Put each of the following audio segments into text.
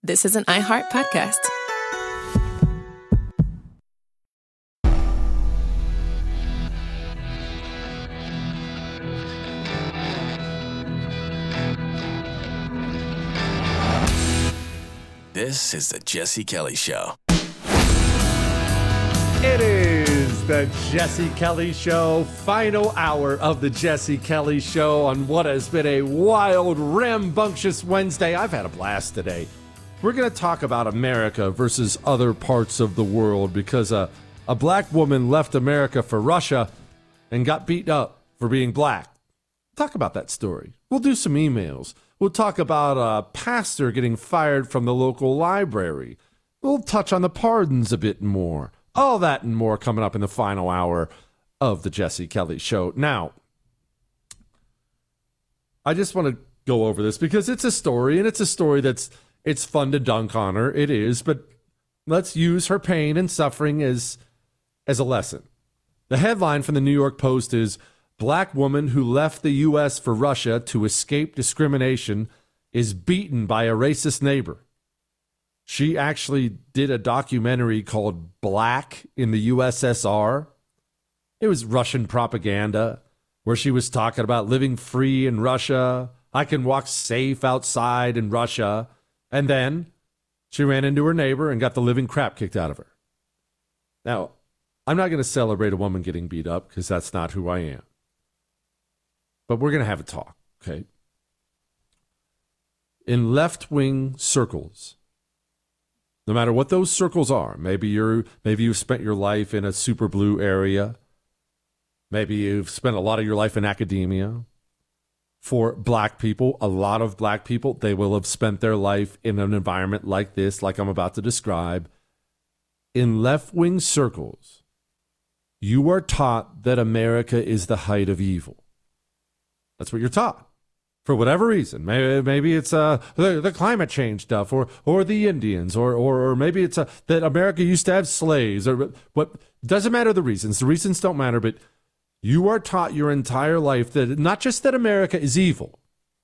This is an iHeart podcast. This is the Jesse Kelly Show. It is the Jesse Kelly Show, final hour of the Jesse Kelly Show on what has been a wild, rambunctious Wednesday. I've had a blast today. We're going to talk about America versus other parts of the world because a black woman left America for Russia and got beat up for being black. Talk about that story. We'll do some emails. We'll talk about a pastor getting fired from the local library. We'll touch on the pardons a bit more. All that and more coming up in the final hour of the Jesse Kelly Show. Now, I just want to go over this because it's a story, and it's a story it's fun to dunk on her. It is, but let's use her pain and suffering as a lesson. The headline from the New York Post is, Black woman who left the U.S. for Russia to escape discrimination is beaten by a racist neighbor. She actually did a documentary called Black in the USSR. It was Russian propaganda where she was talking about living free in Russia. I can walk safe outside in Russia. And then she ran into her neighbor and got the living crap kicked out of her. Now, I'm not going to celebrate a woman getting beat up because that's not who I am. But we're going to have a talk, okay? In left-wing circles, no matter what those circles are, maybe you've spent your life in a super blue area. Maybe you've spent a lot of your life in academia. For black people, a lot of black people, they will have spent their life in an environment like this, like I'm about to describe. In left-wing circles, you are taught that America is the height of evil. That's what you're taught. For whatever reason. Maybe it's the climate change stuff or the Indians or maybe it's that America used to have slaves or what. Doesn't matter the reasons. The reasons don't matter, but you are taught your entire life that not just that America is evil.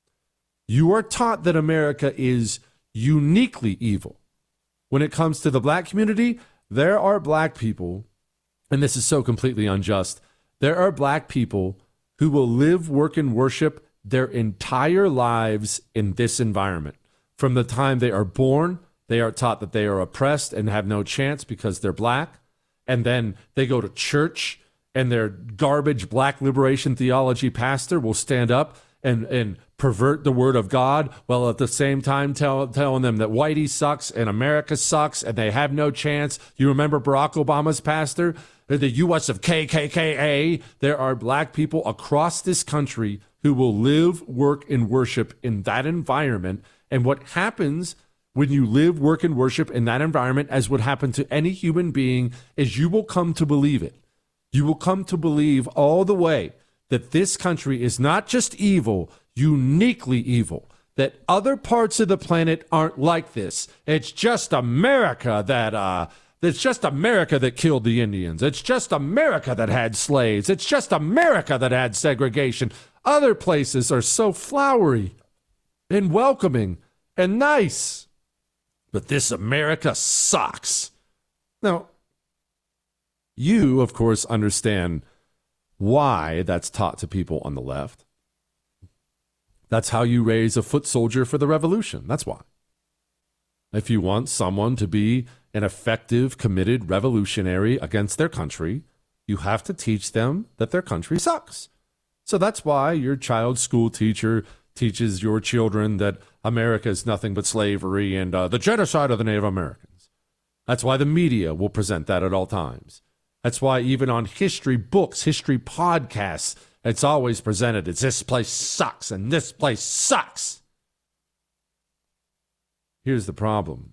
You are taught that America is uniquely evil. When it comes to the black community, there are black people, and this is so completely unjust, there are black people who will live, work, and worship their entire lives in this environment. From the time they are born, they are taught that they are oppressed and have no chance because they're black. And then they go to church, and their garbage black liberation theology pastor will stand up and pervert the word of God, while at the same time telling them that Whitey sucks and America sucks and they have no chance. You remember Barack Obama's pastor? The U.S. of KKKA. There are black people across this country who will live, work, and worship in that environment. And what happens when you live, work, and worship in that environment, as would happen to any human being, is you will come to believe it. You will come to believe all the way that this country is not just evil, uniquely evil, that other parts of the planet aren't like this. It's just America that it's just America that killed the Indians. It's just America that had slaves. It's just America that had segregation. Other places are so flowery and welcoming and nice. But this America sucks. Now, you, of course, understand why that's taught to people on the left. That's how you raise a foot soldier for the revolution. That's why. If you want someone to be an effective, committed revolutionary against their country, you have to teach them that their country sucks. So that's why your child's school teacher teaches your children that America is nothing but slavery and the genocide of the Native Americans. That's why the media will present that at all times. That's why even on history books, history podcasts, it's always presented as this place sucks and this place sucks. Here's the problem.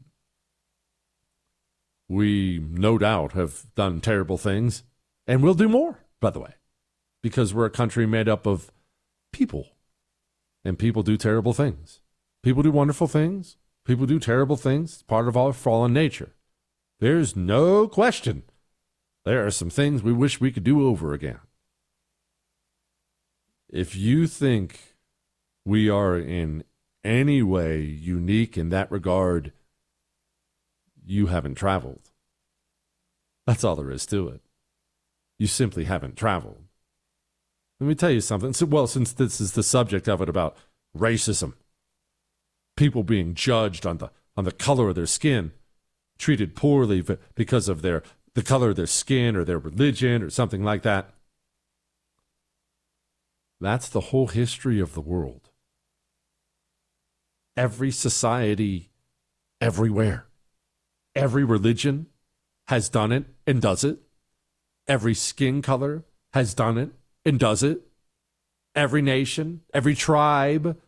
We, no doubt, have done terrible things, and we'll do more, by the way, because we're a country made up of people, and people do terrible things. People do wonderful things. People do terrible things. It's part of our fallen nature. There's no question. There are some things we wish we could do over again. If you think we are in any way unique in that regard, you haven't traveled. That's all there is to it. You simply haven't traveled. Let me tell you something. Since this is the subject of it about racism, people being judged on the color of their skin, treated poorly because of the color of their skin or their religion or something like that. That's the whole history of the world. Every society, everywhere, every religion has done it and does it. Every skin color has done it and does it. Every nation, every tribe,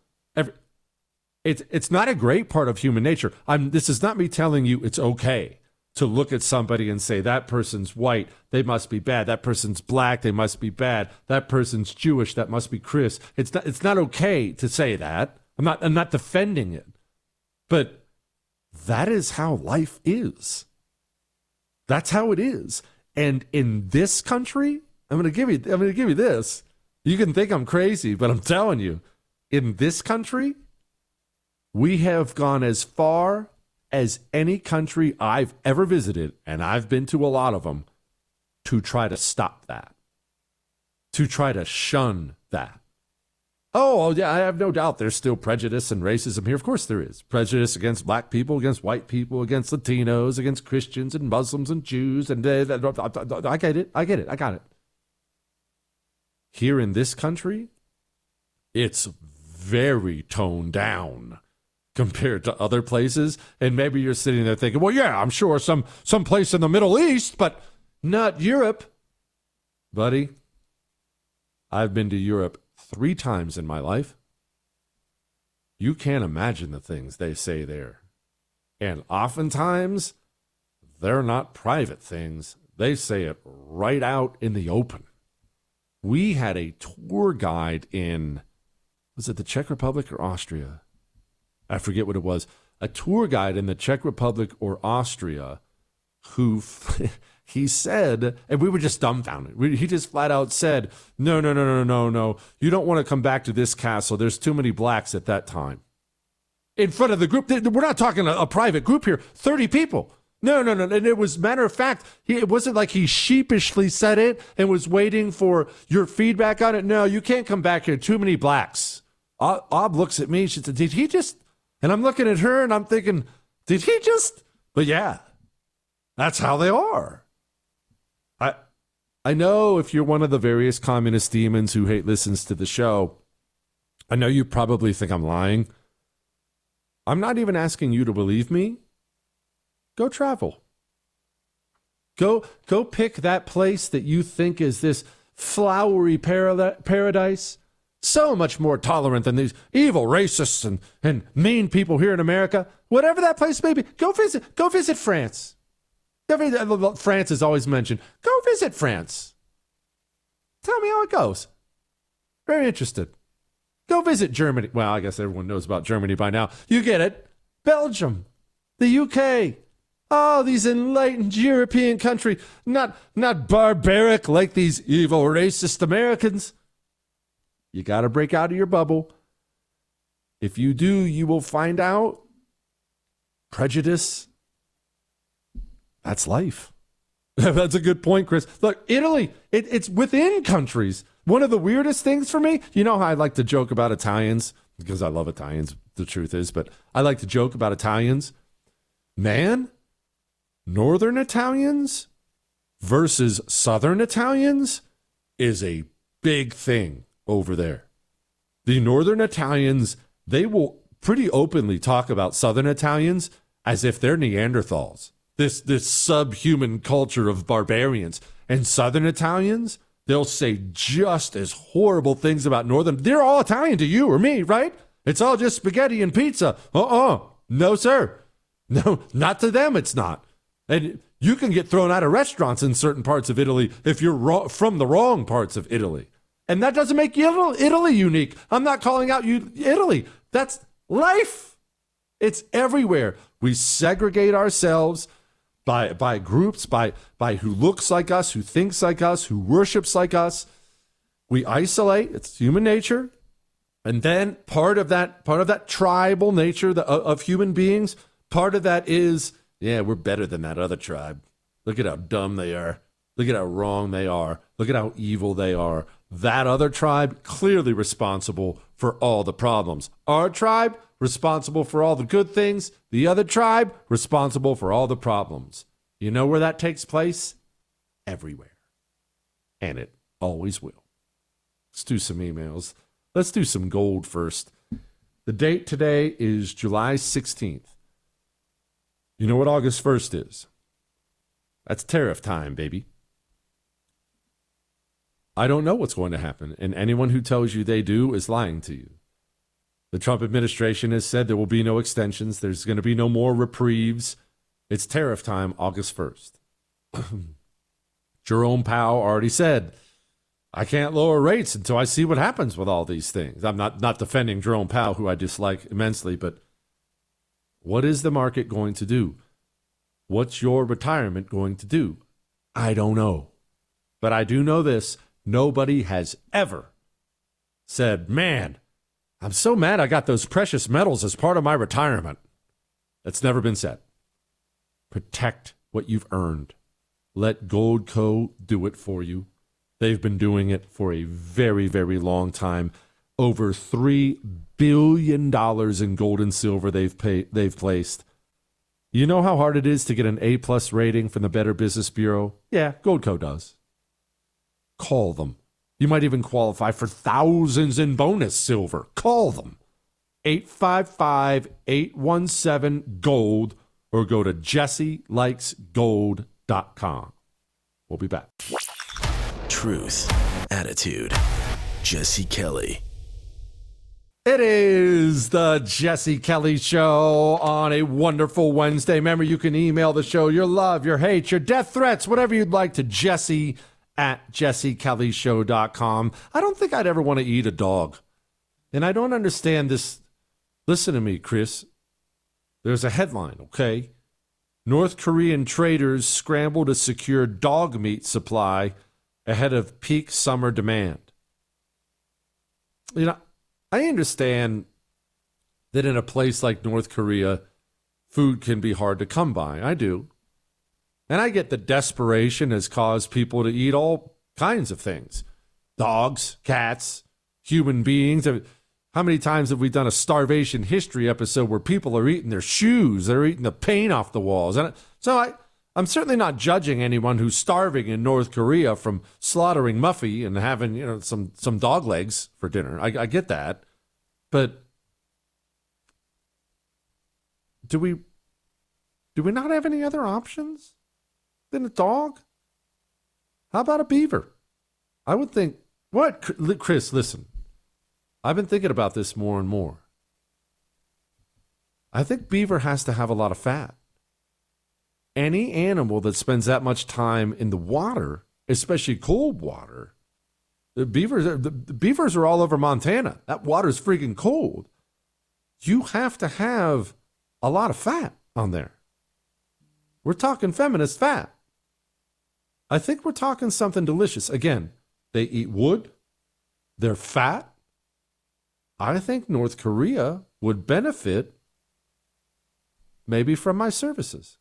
it's not a great part of human nature. This is not me telling you it's okay to look at somebody and say, that person's white, they must be bad. That person's black, they must be bad. That person's Jewish, that must be Chris. It's not okay to say that. I'm not defending it. But that is how life is. That's how it is. And in this country, I'm going to give you this. You can think I'm crazy, but I'm telling you, in this country, we have gone as far as any country I've ever visited, and I've been to a lot of them, to try to stop that, to try to shun that. Oh, yeah, I have no doubt there's still prejudice and racism here. Of course there is. Prejudice against black people, against white people, against Latinos, against Christians and Muslims and Jews. And I get it. I got it. Here in this country, it's very toned down compared to other places. And maybe you're sitting there thinking, well, yeah, I'm sure some place in the Middle East, but not Europe. Buddy, I've been to Europe 3 times in my life. You can't imagine the things they say there. And oftentimes, they're not private things. They say it right out in the open. We had a tour guide in, was it the Czech Republic or Austria? I forget what it was. A tour guide in the Czech Republic or Austria who he said, and we were just dumbfounded. He just flat out said, no. You don't want to come back to this castle. There's too many blacks at that time. In front of the group. We're not talking a private group here. 30 people. No. And it was, matter of fact, it wasn't like he sheepishly said it and was waiting for your feedback on it. No, you can't come back here. Too many blacks. Ob looks at me. She said, did he just? And I'm looking at her and I'm thinking, did he just? But yeah, that's how they are. I know if you're one of the various communist demons who listens to the show, I know you probably think I'm lying. I'm not even asking you to believe me. Go travel. Go pick that place that you think is this flowery paradise, so much more tolerant than these evil racists and mean people here in America. Whatever that place may be, go visit France. France is always mentioned. Go visit France. Tell me how it goes. Very interested. Go visit Germany. Well, I guess everyone knows about Germany by now. You get it. Belgium, the UK. Oh, these enlightened European country. Not barbaric like these evil racist Americans. You got to break out of your bubble. If you do, you will find out prejudice. That's life. That's a good point, Chris. Look, Italy, it's within countries. One of the weirdest things for me, you know how I like to joke about Italians? Because I love Italians, the truth is, but I like to joke about Italians. Man, Northern Italians versus Southern Italians is a big thing over there. The Northern Italians, they will pretty openly talk about Southern Italians as if they're Neanderthals. This subhuman culture of barbarians. And Southern Italians, they'll say just as horrible things about Northern. They're all Italian to you or me, right? It's all just spaghetti and pizza. No, sir. No, not to them, it's not. And you can get thrown out of restaurants in certain parts of Italy if you're from the wrong parts of Italy. And that doesn't make Italy unique. I'm not calling out Italy. That's life. It's everywhere. We segregate ourselves by groups, by who looks like us, who thinks like us, who worships like us. We isolate. It's human nature. And then part of that tribal nature of human beings, part of that is Yeah, we're better than that other tribe. Look at how dumb they are. Look at how wrong they are. Look at how evil they are. That other tribe, clearly responsible for all the problems. Our tribe, responsible for all the good things. The other tribe, responsible for all the problems. You know where that takes place? Everywhere. And it always will. Let's do some emails. Let's do some gold first. The date today is July 16th. You know what August 1st is? That's tariff time, baby. I don't know what's going to happen, and anyone who tells you they do is lying to you. The Trump administration has said there will be no extensions. There's going to be no more reprieves. It's tariff time, August 1st. Jerome Powell already said, I can't lower rates until I see what happens with all these things. I'm not defending Jerome Powell, who I dislike immensely, but what is the market going to do? What's your retirement going to do? I don't know. But I do know this. Nobody has ever said, man, I'm so mad I got those precious metals as part of my retirement. That's never been said. Protect what you've earned. Let Goldco do it for you. They've been doing it for a very, very long time. Over $3 billion in gold and silver they've placed. You know how hard it is to get an A+ rating from the Better Business Bureau? Yeah, Goldco does. Call them. You might even qualify for thousands in bonus silver. Call them. 855-817-GOLD or go to jesselikesgold.com. We'll be back. Truth, attitude, Jesse Kelly. It is the Jesse Kelly Show on a wonderful Wednesday. Remember, you can email the show your love, your hate, your death threats, whatever you'd like to jesse@jessekellyshow.com. I don't think I'd ever want to eat a dog. And I don't understand this. Listen to me, Chris. There's a headline, okay? North Korean traders scramble to secure dog meat supply ahead of peak summer demand. You know, I understand that in a place like North Korea, food can be hard to come by. I do. And I get that desperation has caused people to eat all kinds of things. Dogs, cats, human beings. How many times have we done a starvation history episode where people are eating their shoes? They're eating the paint off the walls. And so I'm certainly not judging anyone who's starving in North Korea from slaughtering Muffy and having, some dog legs for dinner. I get that. But do we not have any other options than a dog? How about a beaver? I would think, what? Chris, listen. I've been thinking about this more and more. I think beaver has to have a lot of fat. Any animal that spends that much time in the water, especially cold water, the beavers are all over Montana. That water's freaking cold. You have to have a lot of fat on there. We're talking feminist fat. I think we're talking something delicious. Again, they eat wood. They're fat. I think North Korea would benefit maybe from my services.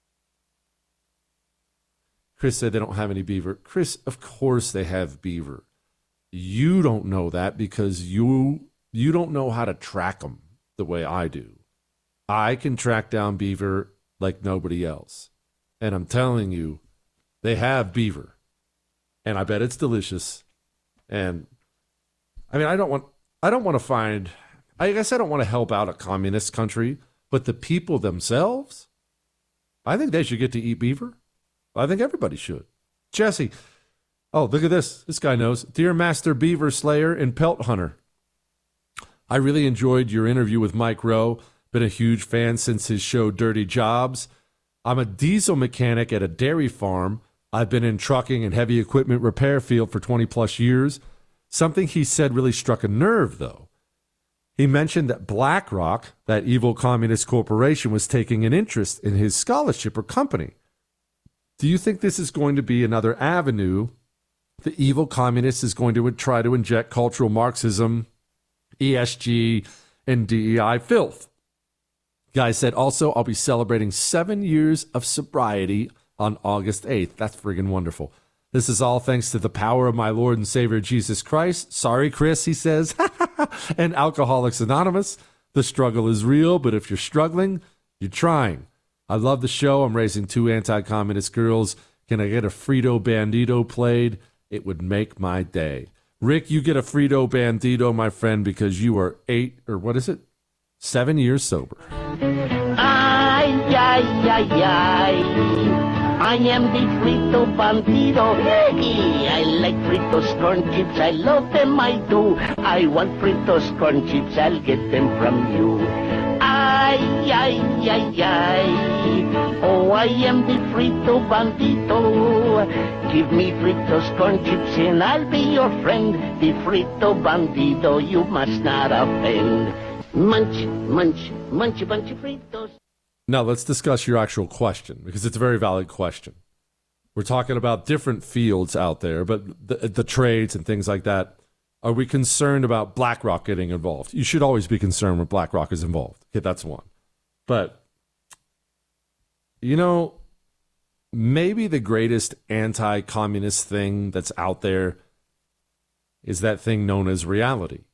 Chris said they don't have any beaver. Chris, of course they have beaver. You don't know that because you don't know how to track them the way I do. I can track down beaver like nobody else. And I'm telling you, they have beaver. And I bet it's delicious. And I mean, I don't want to help out a communist country, but the people themselves, I think they should get to eat beaver. I think everybody should. Jesse, oh, look at this. This guy knows. Dear Master Beaver Slayer and Pelt Hunter, I really enjoyed your interview with Mike Rowe. Been a huge fan since his show Dirty Jobs. I'm a diesel mechanic at a dairy farm. I've been in trucking and heavy equipment repair field for 20 plus years. Something he said really struck a nerve, though. He mentioned that BlackRock, that evil communist corporation, was taking an interest in his scholarship or company. Do you think this is going to be another avenue the evil communist is going to try to inject cultural Marxism, ESG, and DEI filth? Guy said, also, I'll be celebrating 7 years of sobriety on August 8th. That's friggin' wonderful. This is all thanks to the power of my Lord and Savior Jesus Christ. Sorry, Chris, he says. And Alcoholics Anonymous. The struggle is real, but if you're struggling, you're trying. I love the show. I'm raising 2 anti-communist girls. Can I get a Frito Bandito played? It would make my day. Rick, you get a Frito Bandito, my friend, because you are 7 years sober. Ay, ay, ay, ay. I am the Frito Bandito. Hey, I like Fritos corn chips. I love them, I do. I want Fritos corn chips. I'll get them from you. Ay, ay, ay, ay. Oh, I am the Frito Bandito. Give me Fritos corn chips and I'll be your friend. The Frito Bandito, you must not offend. Munch, munch, munch a bunch of Fritos. Now, let's discuss your actual question, because it's a very valid question. We're talking about different fields out there, but the trades and things like that. Are we concerned about BlackRock getting involved? You should always be concerned when BlackRock is involved. Okay, that's one. But, maybe the greatest anti-communist thing that's out there is that thing known as reality.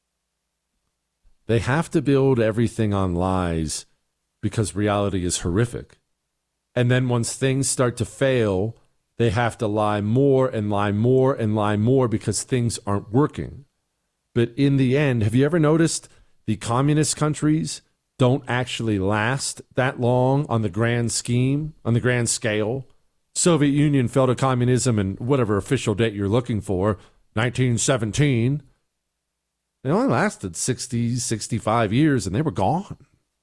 They have to build everything on lies because reality is horrific. And then once things start to fail, they have to lie more and lie more and lie more because things aren't working. But in the end, have you ever noticed the communist countries don't actually last that long on the grand scheme, on the grand scale? Soviet Union fell to communism in whatever official date you're looking for, 1917. They only lasted 60, 65 years and they were gone.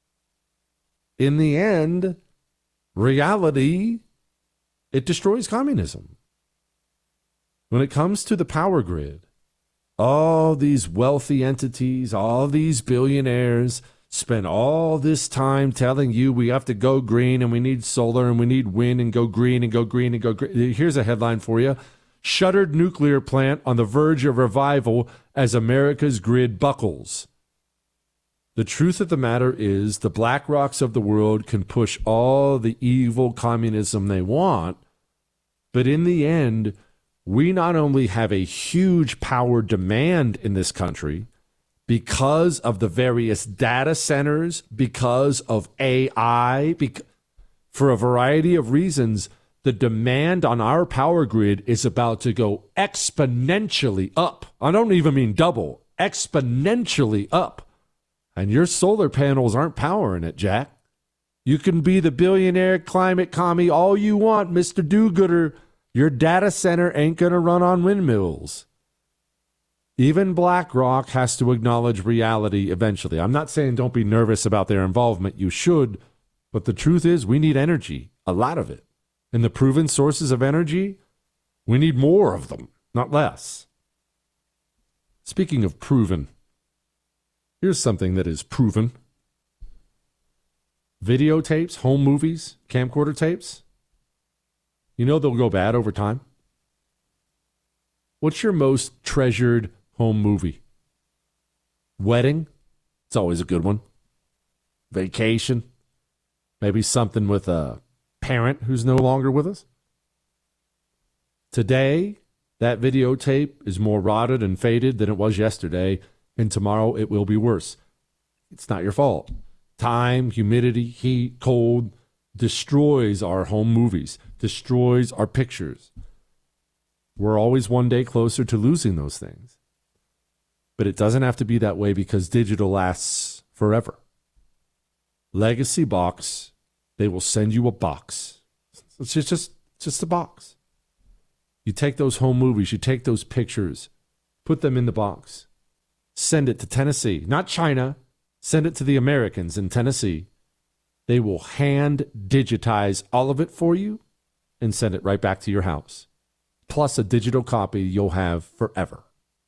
In the end, reality, it destroys communism. When it comes to the power grid, all these wealthy entities, all these billionaires spend all this time telling you we have to go green and we need solar and we need wind and go green and go green and go green. Here's a headline for you. Shuttered nuclear plant on the verge of revival as America's grid buckles. The truth of the matter is the BlackRocks of the world can push all the evil communism they want, but in the end, we not only have a huge power demand in this country because of the various data centers, because of AI, for a variety of reasons, the demand on our power grid is about to go exponentially up. I don't even mean double, exponentially up. And your solar panels aren't powering it, Jack. You can be the billionaire climate commie all you want, Mr. Do-Gooder. Your data center ain't going to run on windmills. Even BlackRock has to acknowledge reality eventually. I'm not saying don't be nervous about their involvement. You should. But the truth is we need energy, a lot of it. And the proven sources of energy, we need more of them, not less. Speaking of proven, here's something that is proven. Videotapes, home movies, camcorder tapes, they'll go bad over time. What's your most treasured home movie? Wedding? It's always a good one. Vacation? Maybe something with a parent who's no longer with us? Today, that videotape is more rotted and faded than it was yesterday, and tomorrow it will be worse. It's not your fault. Time, humidity, heat, cold destroys our home movies, destroys our pictures. We're always one day closer to losing those things. But it doesn't have to be that way because digital lasts forever. Legacy Box, they will send you a box. It's just a box. You take those home movies, you take those pictures, put them in the box. Send it to Tennessee, not China. Send it to the Americans in Tennessee. They will hand digitize all of it for you and send it right back to your house. Plus a digital copy you'll have forever.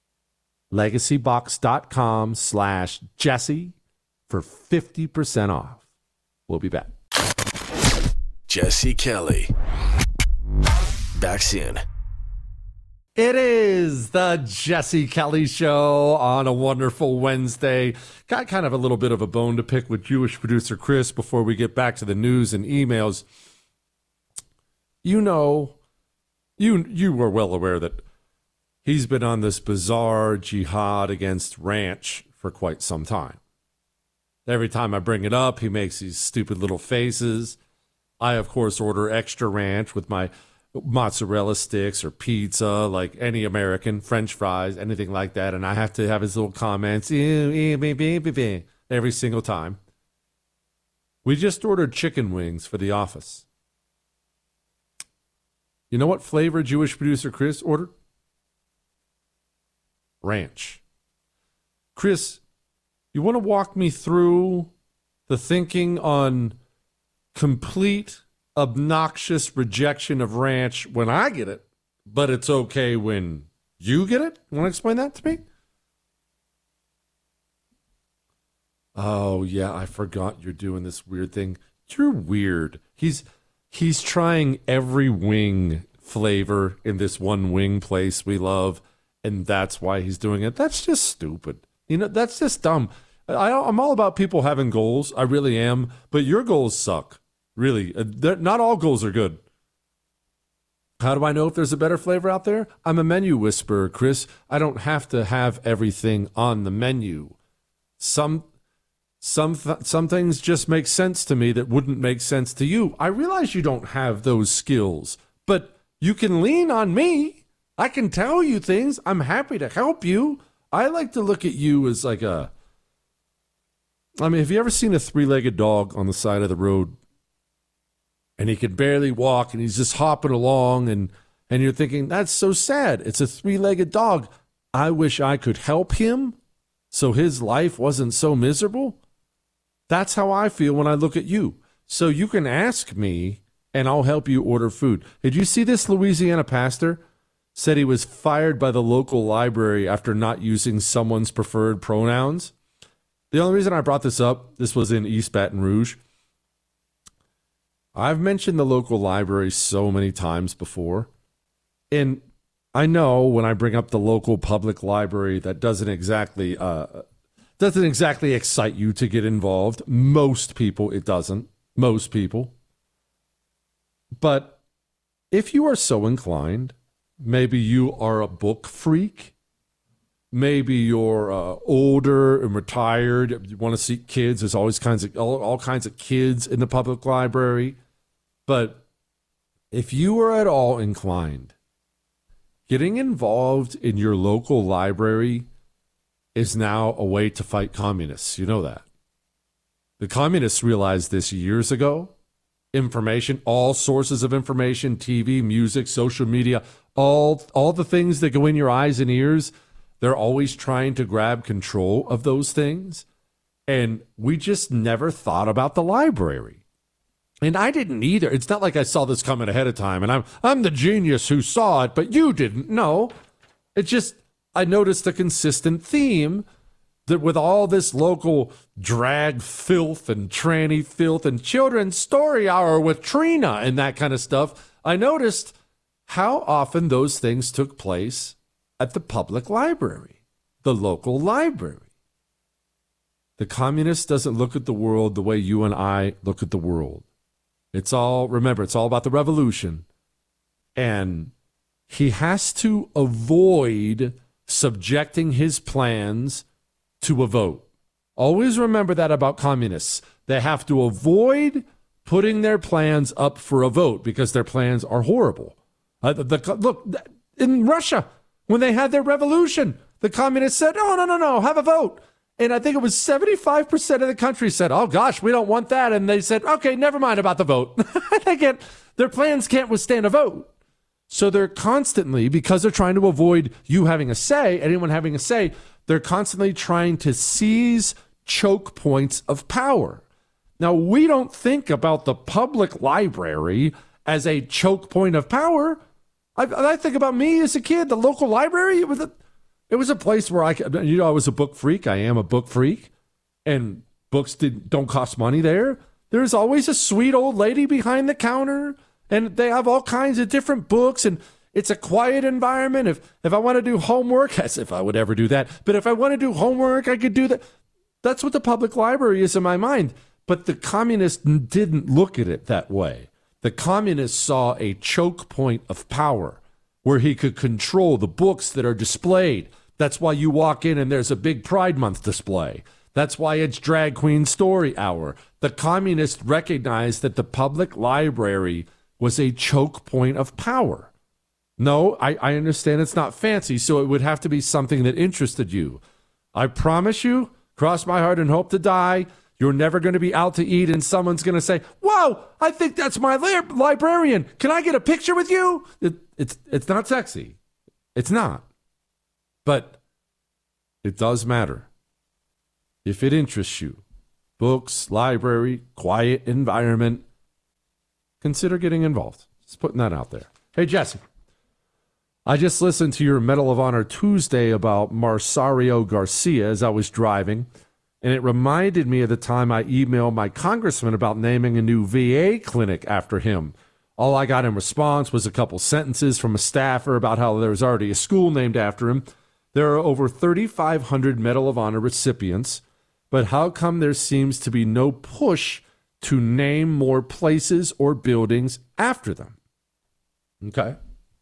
LegacyBox.com/Jesse for 50% off. We'll be back. Jesse Kelly. Back soon. It is the Jesse Kelly Show on a wonderful Wednesday. Got kind of a little bit of a bone to pick with Jewish producer Chris before we get back to the news and emails. You know, you were well aware that he's been on this bizarre jihad against ranch for quite some time. Every time I bring it up, he makes these stupid little faces. I, of course, order extra ranch with my mozzarella sticks or pizza, like any American, French fries, anything like that. And I have to have his little comments every single time. We just ordered chicken wings for the office. You know what flavor Jewish producer Chris ordered? Ranch. Chris, you want to walk me through the thinking on complete obnoxious rejection of ranch when I get it, but it's okay when you get it? You want to explain that to me? Oh, yeah, I forgot you're doing this weird thing. You're weird. He's trying every wing flavor in this one wing place we love, and that's why he's doing it. That's just stupid. You know, that's just dumb. I'm all about people having goals. I really am. But your goals suck. Really. Not all goals are good. How do I know if there's a better flavor out there? I'm a menu whisperer, Chris. I don't have to have everything on the menu. Some things just make sense to me that wouldn't make sense to you. I realize you don't have those skills, but you can lean on me. I can tell you things. I'm happy to help you. I like to look at you as like have you ever seen a three-legged dog on the side of the road? And he can barely walk, and he's just hopping along, and you're thinking, that's so sad. It's a three-legged dog. I wish I could help him so his life wasn't so miserable. That's how I feel when I look at you. So you can ask me, and I'll help you order food. Did you see this Louisiana pastor? Said he was fired by the local library after not using someone's preferred pronouns. The only reason I brought this up, this was in East Baton Rouge. I've mentioned the local library so many times before. And I know when I bring up the local public library, that doesn't exactly excite you to get involved. Most people, it doesn't. Most people. But if you are so inclined, maybe you are a book freak. Maybe you're older and retired. You want to see kids. There's always all kinds of kids in the public library. But if you are at all inclined, getting involved in your local library is now a way to fight communists. You know that. The communists realized this years ago. Information, all sources of information, TV, music, social media, all the things that go in your eyes and ears, they're always trying to grab control of those things. And we just never thought about the library. And I didn't either. It's not like I saw this coming ahead of time and I'm the genius who saw it, but you didn't. No, it just, I noticed a consistent theme that with all this local drag filth and tranny filth and children's story hour with Trina and that kind of stuff, I noticed how often those things took place at the public library, the local library. The communist doesn't look at the world the way you and I look at the world. Remember, it's all about the revolution. And he has to avoid subjecting his plans to a vote. Always remember that about communists. They have to avoid putting their plans up for a vote because their plans are horrible. Look, in Russia, when they had their revolution, the communists said, oh, no, have a vote. And I think it was 75% of the country said, oh, gosh, we don't want that. And they said, okay, never mind about the vote. Their plans can't withstand a vote. So they're constantly, because they're trying to avoid you having a say, anyone having a say, they're constantly trying to seize choke points of power. Now, we don't think about the public library as a choke point of power. I think about me as a kid, the local library, it was a place where I was a book freak. I am a book freak. And books don't cost money there. There's always a sweet old lady behind the counter. And they have all kinds of different books. And It's a quiet environment. If I want to do homework, as if I would ever do that, but if I want to do homework, I could do that. That's what the public library is in my mind. But the communists didn't look at it that way. The communists saw a choke point of power where he could control the books that are displayed. That's why you walk in and there's a big Pride Month display. That's why it's Drag Queen Story Hour. The communists recognized that the public library was a choke point of power. No, I understand it's not fancy, so it would have to be something that interested you. I promise you, cross my heart and hope to die, you're never going to be out to eat and someone's going to say, "Whoa, I think that's my librarian. Can I get a picture with you?" It's not sexy. It's not. But it does matter. If it interests you, books, library, quiet environment, consider getting involved. Just putting that out there. Hey, Jesse, I just listened to your Medal of Honor Tuesday about Marsario Garcia as I was driving, and it reminded me of the time I emailed my congressman about naming a new VA clinic after him. All I got in response was a couple sentences from a staffer about how there was already a school named after him. There are over 3,500 Medal of Honor recipients, but how come there seems to be no push to name more places or buildings after them? Okay.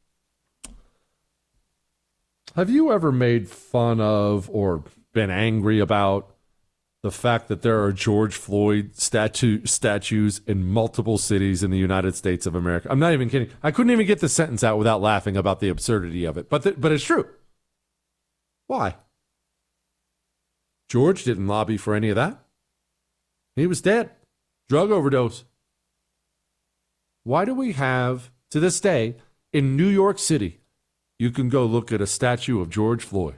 Have you ever made fun of or been angry about the fact that there are George Floyd statues in multiple cities in the United States of America? I'm not even kidding. I couldn't even get the sentence out without laughing about the absurdity of it. But it's true. Why? George didn't lobby for any of that. He was dead. Drug overdose. Why do we have, to this day, in New York City, you can go look at a statue of George Floyd?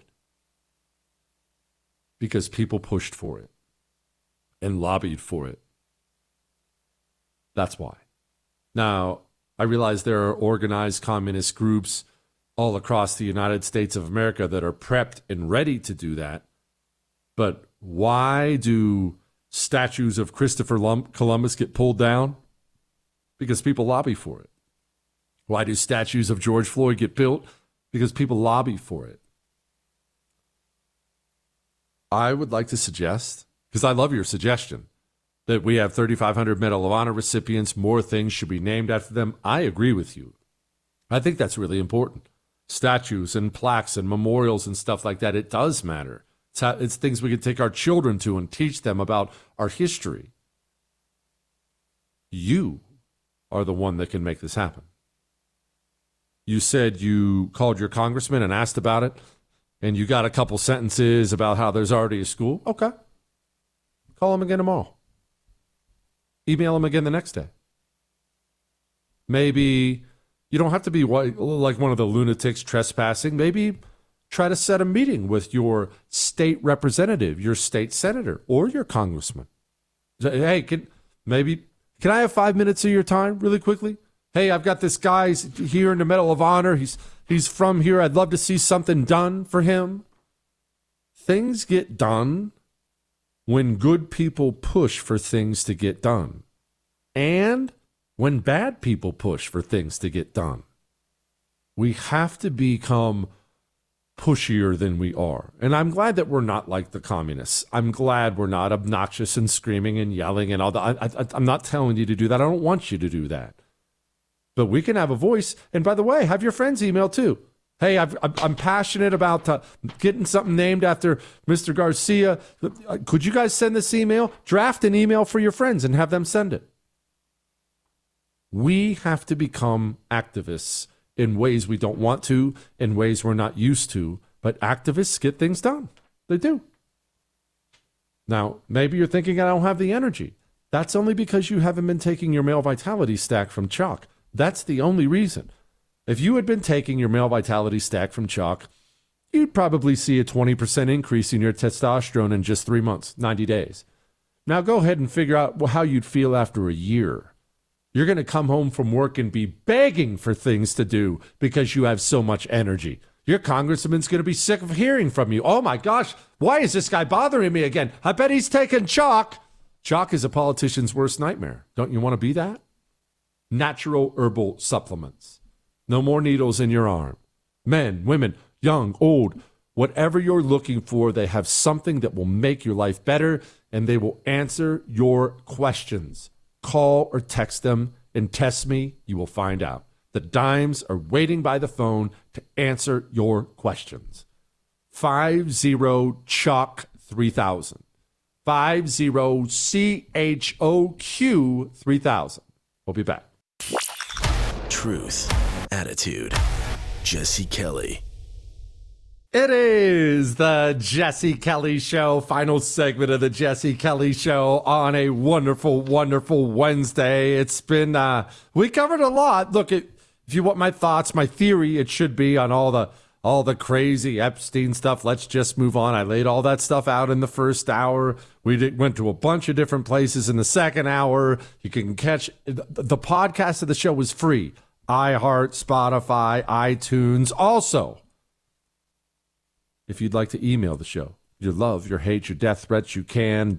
Because people pushed for it and lobbied for it. That's why. Now, I realize there are organized communist groups all across the United States of America that are prepped and ready to do that. But why do statues of Christopher Columbus get pulled down? Because people lobby for it. Why do statues of George Floyd get built? Because people lobby for it. I would like to suggest, because I love your suggestion, that we have 3,500 Medal of Honor recipients, more things should be named after them. I agree with you. I think that's really important. Statues and plaques and memorials and stuff like that, it does matter. It's things we can take our children to and teach them about our history. You are the one that can make this happen. You said you called your congressman and asked about it, and you got a couple sentences about how there's already a school. Okay. Call him again tomorrow. Email him again the next day. Maybe you don't have to be like one of the lunatics trespassing. Maybe try to set a meeting with your state representative, your state senator, or your congressman. Hey, can I have 5 minutes of your time really quickly? Hey, I've got this guy here in the Medal of Honor. He's from here. I'd love to see something done for him. Things get done when good people push for things to get done. And when bad people push for things to get done. We have to become pushier than we are. And I'm glad that we're not like the communists. I'm glad we're not obnoxious and screaming and yelling and all that. I'm not telling you to do that. I don't want you to do that. But we can have a voice. And by the way, have your friends email too. Hey, I'm passionate about getting something named after Mr. Garcia. Could you guys send this email? Draft an email for your friends and have them send it. We have to become activists in ways we don't want to, in ways we're not used to. But activists get things done. They do. Now, maybe you're thinking I don't have the energy. That's only because you haven't been taking your male vitality stack from Chalk. That's the only reason. If you had been taking your male vitality stack from Chalk, you'd probably see a 20% increase in your testosterone in just 3 months, 90 days. Now go ahead and figure out how you'd feel after a year. You're going to come home from work and be begging for things to do because you have so much energy. Your congressman's going to be sick of hearing from you. Oh my gosh, why is this guy bothering me again? I bet he's taking Chalk. Chalk is a politician's worst nightmare. Don't you want to be that? Natural herbal supplements. No more needles in your arm. Men, women, young, old, whatever you're looking for, they have something that will make your life better, and they will answer your questions. Call or text them and test me. You will find out. The dimes are waiting by the phone to answer your questions. 50-CHOQ-3000. 50-CHOQ-3000. We'll be back. Truth, attitude, Jesse Kelly. It is the Jesse Kelly Show, final segment of the Jesse Kelly Show on a wonderful, wonderful Wednesday. It's been, we covered a lot. Look, if you want my thoughts, my theory, it should be on all the crazy Epstein stuff. Let's just move on. I laid all that stuff out in the first hour. Went to a bunch of different places in the second hour. You can catch, the podcast of the show was free. iHeart, Spotify, iTunes. Also, if you'd like to email the show, your love, your hate, your death threats, you can.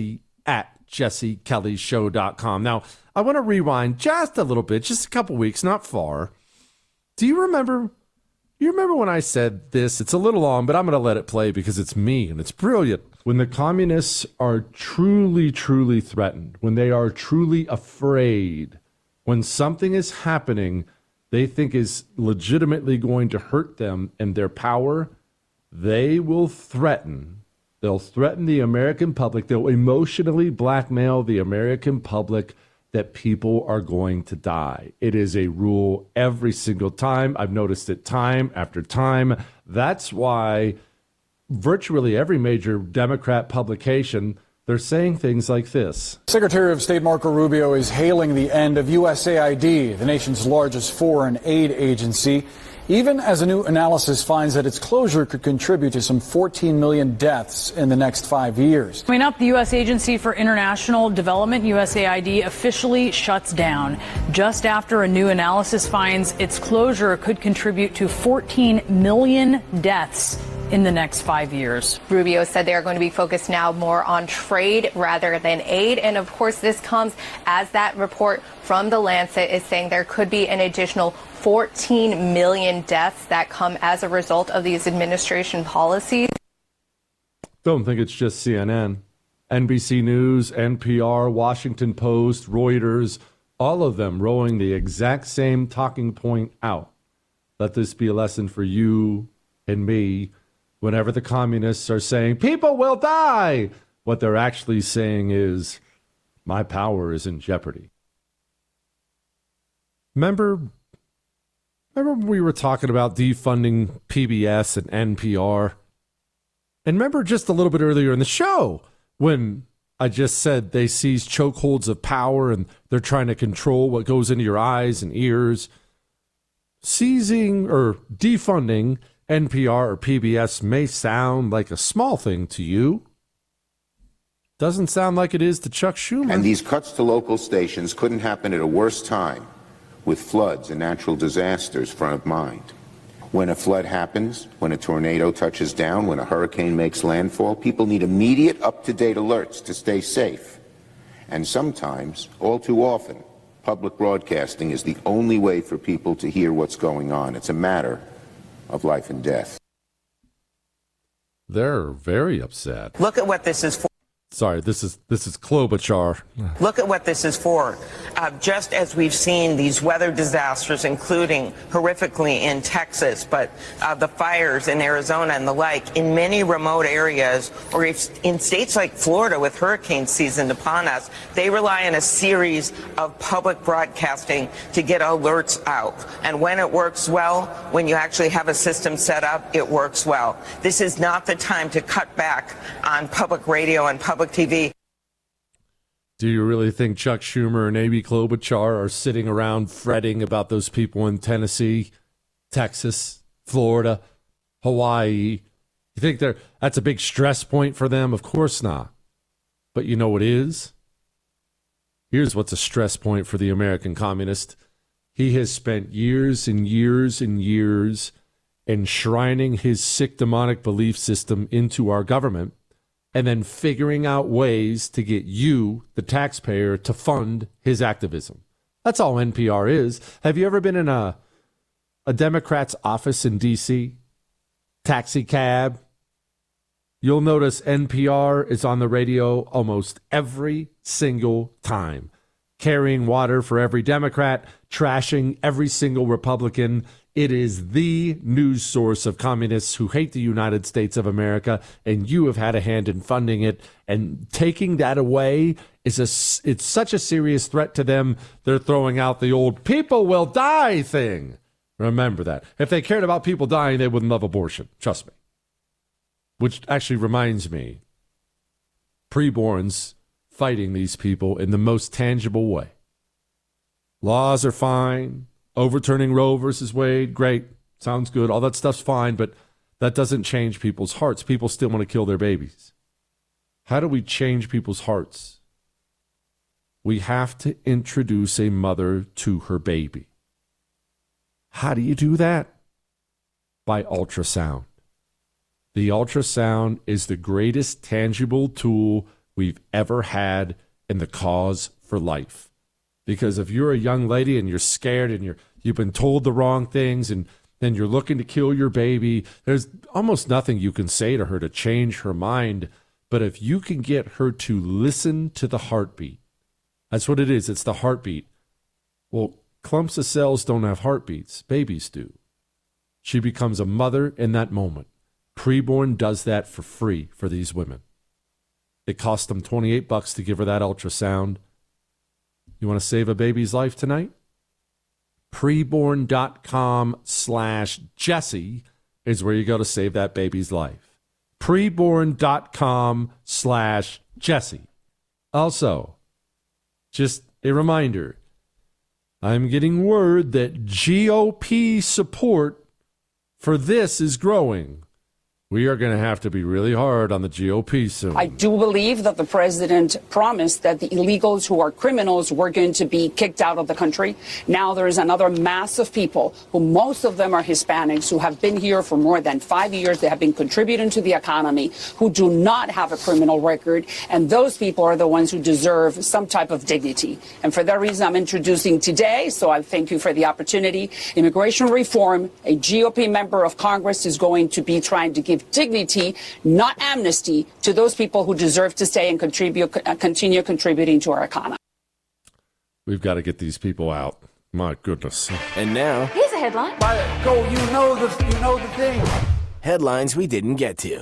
Jesse@jessekellyshow.com. Now, I want to rewind just a little bit, just a couple weeks, not far. Do you remember? You remember when I said this? It's a little long, but I'm going to let it play because it's me and it's brilliant. When the communists are truly, truly threatened, when they are truly afraid, when something is happening they think is legitimately going to hurt them and their power, they will threaten. They'll threaten the American public. They'll emotionally blackmail the American public that people are going to die. It is a rule every single time. I've noticed it time after time. That's why virtually every major Democrat publication, they're saying things like this. Secretary of State Marco Rubio is hailing the end of USAID, the nation's largest foreign aid agency, even as a new analysis finds that its closure could contribute to some 14 million deaths in the next 5 years. Coming up, the U.S. Agency for International Development, USAID, officially shuts down just after a new analysis finds its closure could contribute to 14 million deaths in the next 5 years. Rubio said they are going to be focused now more on trade rather than aid. And of course, this comes as that report from The Lancet is saying there could be an additional 14 million deaths that come as a result of these administration policies. Don't think it's just CNN. NBC News, NPR, Washington Post, Reuters, all of them rowing the exact same talking point out. Let this be a lesson for you and me. Whenever the communists are saying, people will die, what they're actually saying is, my power is in jeopardy. Remember when we were talking about defunding PBS and NPR? And remember just a little bit earlier in the show when I just said they seize chokeholds of power and they're trying to control what goes into your eyes and ears. Seizing or defunding NPR or PBS may sound like a small thing to you. Doesn't sound like it is to Chuck Schumer. And these cuts to local stations couldn't happen at a worse time, with floods and natural disasters front of mind. When a flood happens, when a tornado touches down, when a hurricane makes landfall, people need immediate, up-to-date alerts to stay safe. And sometimes, all too often, public broadcasting is the only way for people to hear what's going on. It's a matter of life and death. They're very upset. Look at what this is for. Sorry, this is Klobuchar. Look at what this is for. Just as we've seen these weather disasters, including horrifically in Texas, but the fires in Arizona and the like, in many remote areas, or if in states like Florida with hurricane season upon us, they rely on a series of public broadcasting to get alerts out. And when it works well, when you actually have a system set up, it works well. This is not the time to cut back on public radio and public TV. Do you really think Chuck Schumer and Amy Klobuchar are sitting around fretting about those people in Tennessee, Texas, Florida, Hawaii? You think that's a big stress point for them? Of course not. But you know what is? Here's what's a stress point for the American communist. He has spent years and years and years enshrining his sick demonic belief system into our government, and then figuring out ways to get you, the taxpayer, to fund his activism. That's all NPR is. Have you ever been in a a Democrat's office in D.C., taxi cab, you'll notice NPR is on the radio almost every single time, carrying water for every Democrat, trashing every single Republican. It is the news source of communists who hate the United States of America, and you have had a hand in funding it. And taking that away it's such a serious threat to them, they're throwing out the old people will die thing. Remember that. If they cared about people dying, they wouldn't love abortion. Trust me. Which actually reminds me, preborns fighting these people in the most tangible way. Laws are fine. Overturning Roe versus Wade, great. Sounds good. All that stuff's fine, but that doesn't change people's hearts. People still want to kill their babies. How do we change people's hearts? We have to introduce a mother to her baby. How do you do that? By ultrasound. The ultrasound is the greatest tangible tool we've ever had in the cause for life. Because if you're a young lady and you're scared and you've been told the wrong things and then you're looking to kill your baby, there's almost nothing you can say to her to change her mind. But if you can get her to listen to the heartbeat, that's what it is. It's the heartbeat. Well, clumps of cells don't have heartbeats. Babies do. She becomes a mother in that moment. Preborn does that for free for these women. It costs them $28 to give her that ultrasound. You want to save a baby's life tonight? Preborn.com/Jesse is where you go to save that baby's life. Preborn.com/Jesse. Also, just a reminder, I'm getting word that GOP support for this is growing. We are going to have to be really hard on the GOP soon. I do believe that the president promised that the illegals who are criminals were going to be kicked out of the country. Now there is another mass of people who most of them are Hispanics who have been here for more than 5 years. They have been contributing to the economy, who do not have a criminal record. And those people are the ones who deserve some type of dignity. And for that reason, I'm introducing today, so I thank you for the opportunity, immigration reform. A GOP member of Congress is going to be trying to give dignity, not amnesty, to those people who deserve to stay and continue contributing to our economy. We've got to get these people out. My goodness. And now, here's a headline. Go, you know the thing. Headlines we didn't get to.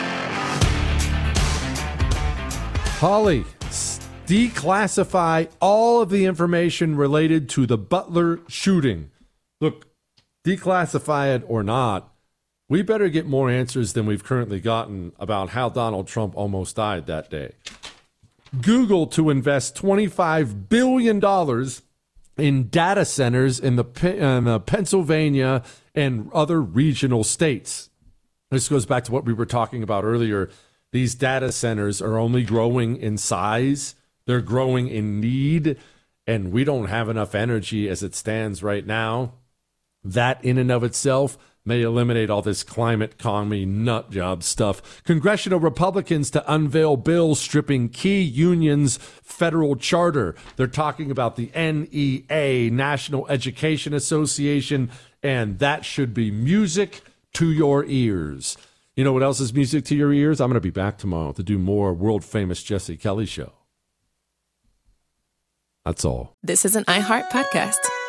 Holly, declassify all of the information related to the Butler shooting. Look, declassify it or not, we better get more answers than we've currently gotten about how Donald Trump almost died that day. Google to invest $25 billion in data centers in the Pennsylvania and other regional states. This goes back to what we were talking about earlier. These data centers are only growing in size. They're growing in need, and we don't have enough energy as it stands right now. That in and of itself may eliminate all this climate commie nut job stuff. Congressional Republicans to unveil bill stripping key unions' federal charter. They're talking about the NEA, National Education Association, and that should be music to your ears. You know what else is music to your ears? I'm going to be back tomorrow to do more world-famous Jesse Kelly show. That's all. This is an iHeart podcast.